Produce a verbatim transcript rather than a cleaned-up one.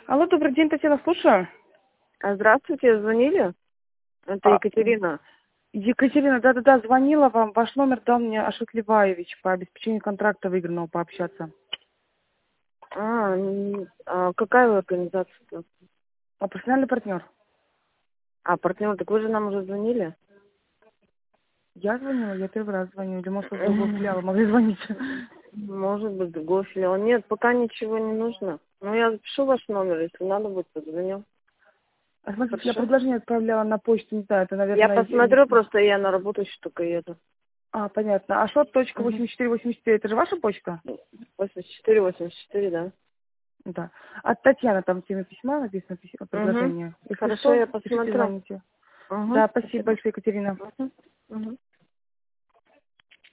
Алло, добрый день, Татьяна, слушаю. А, Здравствуйте, звонили? Это А, Екатерина. Екатерина, да-да-да, звонила вам. Ваш номер дал мне Ашот Леваевич по обеспечению контракта выигранного пообщаться. А, м, а какая вы организация-то? А профессиональный партнер. А, партнер, так вы же нам уже звонили? Я звонила, я первый раз звоню. Или, может, вы с другого Мгм. филиала могли звонить. Может быть, другой филиал. Нет, пока ничего не нужно. Ну, я запишу ваш номер, если надо будет, позвоню. А смотрите, я Хорошо? предложение отправляла на почту, не знаю, это, Я наверное... э, посмотрю, просто я на работу еще только еду. А, понятно. Ашот точка Угу. восемьдесят четыре восемьдесят четыре, это же ваша почта? восемьдесят четыре, восемьдесят четыре, да. Да. От Татьяны там в теме письма написано письмо, Угу. предложение. Если Хорошо, что, я пишите, посмотрю. звоните. Угу. Да, спасибо Спасибо. большое, Екатерина. Угу. Угу.